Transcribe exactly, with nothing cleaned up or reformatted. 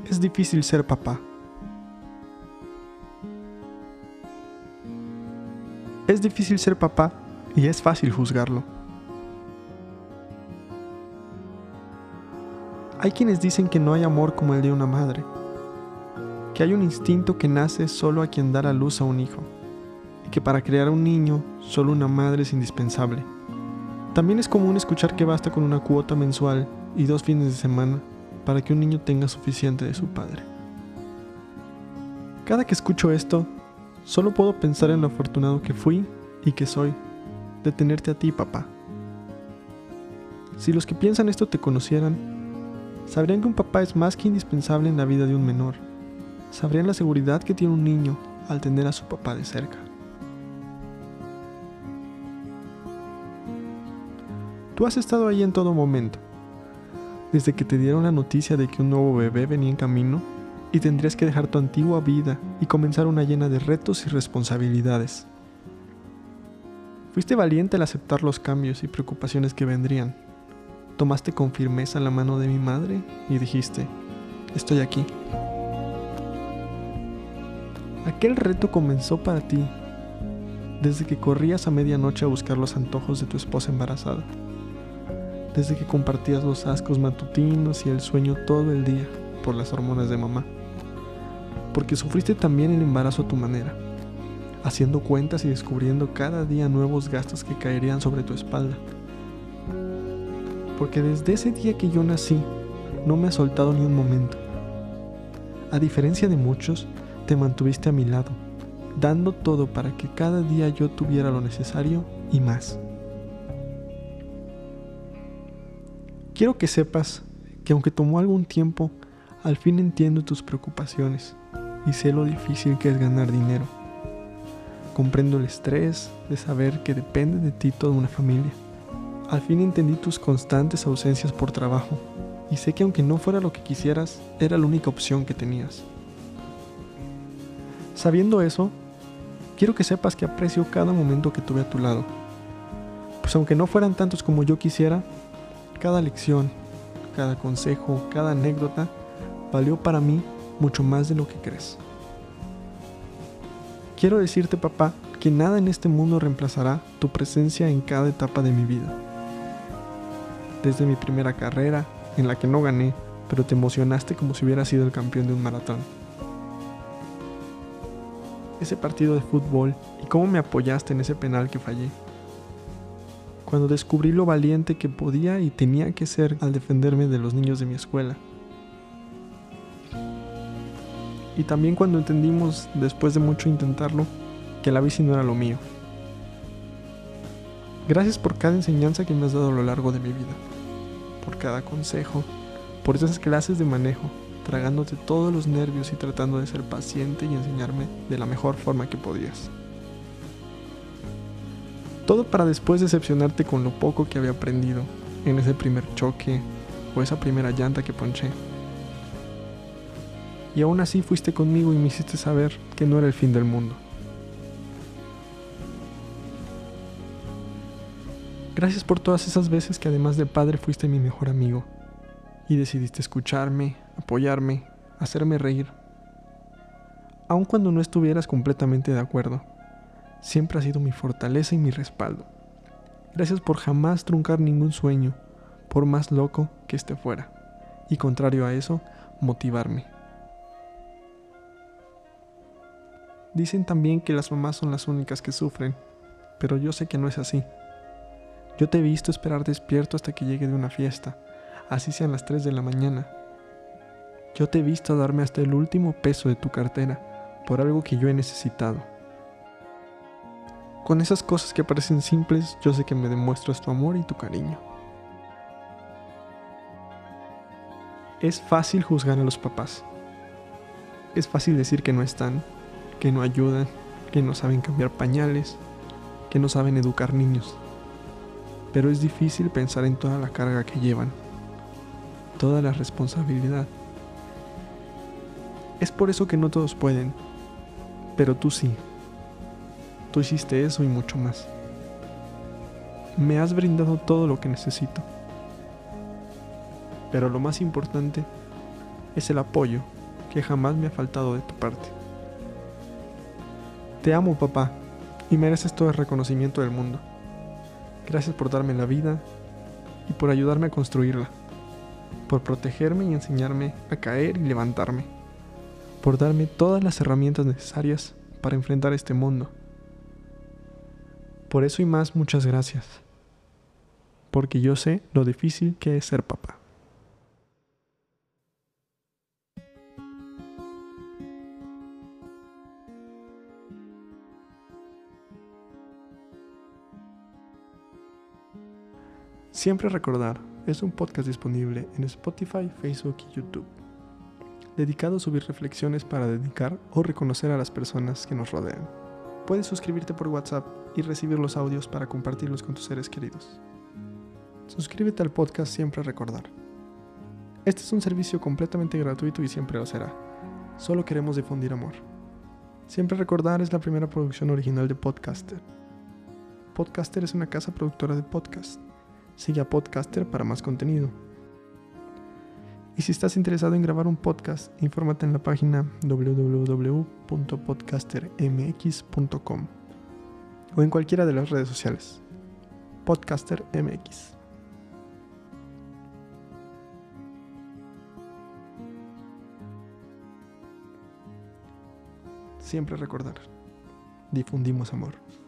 Es difícil ser papá. Es difícil ser papá y es fácil juzgarlo. Hay quienes dicen que no hay amor como el de una madre, que hay un instinto que nace solo a quien da a luz a un hijo, y que para crear un niño solo una madre es indispensable. También es común escuchar que basta con una cuota mensual y dos fines de semana para que un niño tenga suficiente de su padre. Cada que escucho esto, solo puedo pensar en lo afortunado que fui y que soy de tenerte a ti, papá. Si los que piensan esto te conocieran, sabrían que un papá es más que indispensable en la vida de un menor. Sabrían la seguridad que tiene un niño al tener a su papá de cerca. Tú has estado ahí en todo momento, desde que te dieron la noticia de que un nuevo bebé venía en camino y tendrías que dejar tu antigua vida y comenzar una llena de retos y responsabilidades. Fuiste valiente al aceptar los cambios y preocupaciones que vendrían. Tomaste con firmeza la mano de mi madre y dijiste, estoy aquí. Aquel reto comenzó para ti, desde que corrías a medianoche a buscar los antojos de tu esposa embarazada, desde que compartías los ascos matutinos y el sueño todo el día por las hormonas de mamá, porque sufriste también el embarazo a tu manera, haciendo cuentas y descubriendo cada día nuevos gastos que caerían sobre tu espalda. Porque desde ese día que yo nací, no me has soltado ni un momento. A diferencia de muchos, te mantuviste a mi lado, dando todo para que cada día yo tuviera lo necesario y más. Quiero que sepas que aunque tomó algún tiempo, al fin entiendo tus preocupaciones y sé lo difícil que es ganar dinero. Comprendo el estrés de saber que depende de ti toda una familia. Al fin entendí tus constantes ausencias por trabajo y sé que aunque no fuera lo que quisieras, era la única opción que tenías. Sabiendo eso, quiero que sepas que aprecio cada momento que tuve a tu lado. Pues aunque no fueran tantos como yo quisiera, cada lección, cada consejo, cada anécdota valió para mí mucho más de lo que crees. Quiero decirte, papá, que nada en este mundo reemplazará tu presencia en cada etapa de mi vida. Desde mi primera carrera, en la que no gané, pero te emocionaste como si hubiera sido el campeón de un maratón. Ese partido de fútbol y cómo me apoyaste en ese penal que fallé. Cuando descubrí lo valiente que podía y tenía que ser al defenderme de los niños de mi escuela. Y también cuando entendimos, después de mucho intentarlo, que la bici no era lo mío. Gracias por cada enseñanza que me has dado a lo largo de mi vida, por cada consejo, por esas clases de manejo, tragándote todos los nervios y tratando de ser paciente y enseñarme de la mejor forma que podías. Todo para después decepcionarte con lo poco que había aprendido en ese primer choque o esa primera llanta que ponché. Y aún así fuiste conmigo y me hiciste saber que no era el fin del mundo. Gracias por todas esas veces que además de padre fuiste mi mejor amigo y decidiste escucharme, apoyarme, hacerme reír. Aun cuando no estuvieras completamente de acuerdo, siempre has sido mi fortaleza y mi respaldo. Gracias por jamás truncar ningún sueño, por más loco que esté fuera, y contrario a eso, motivarme. Dicen también que las mamás son las únicas que sufren, pero yo sé que no es así. Yo te he visto esperar despierto hasta que llegue de una fiesta, así sean las tres de la mañana. Yo te he visto darme hasta el último peso de tu cartera, por algo que yo he necesitado. Con esas cosas que parecen simples, yo sé que me demuestras tu amor y tu cariño. Es fácil juzgar a los papás. Es fácil decir que no están, que no ayudan, que no saben cambiar pañales, que no saben educar niños. Pero es difícil pensar en toda la carga que llevan, toda la responsabilidad. Es por eso que no todos pueden, pero tú sí. Tú hiciste eso y mucho más. Me has brindado todo lo que necesito. Pero lo más importante es el apoyo que jamás me ha faltado de tu parte. Te amo, papá, y mereces todo el reconocimiento del mundo. Gracias por darme la vida y por ayudarme a construirla, por protegerme y enseñarme a caer y levantarme, por darme todas las herramientas necesarias para enfrentar este mundo. Por eso y más, muchas gracias, porque yo sé lo difícil que es ser papá. Siempre recordar es un podcast disponible en Spotify, Facebook y YouTube, dedicado a subir reflexiones para dedicar o reconocer a las personas que nos rodean. Puedes suscribirte por WhatsApp y recibir los audios para compartirlos con tus seres queridos. Suscríbete al podcast Siempre Recordar. Este es un servicio completamente gratuito y siempre lo será. Solo queremos difundir amor. Siempre Recordar es la primera producción original de Podcaster. Podcaster es una casa productora de podcast. Sigue a Podcaster para más contenido. Y si estás interesado en grabar un podcast, infórmate en la página doble u doble u doble u punto podcaster m x punto com o en cualquiera de las redes sociales. Podcaster M X. Siempre recordar. Difundimos amor.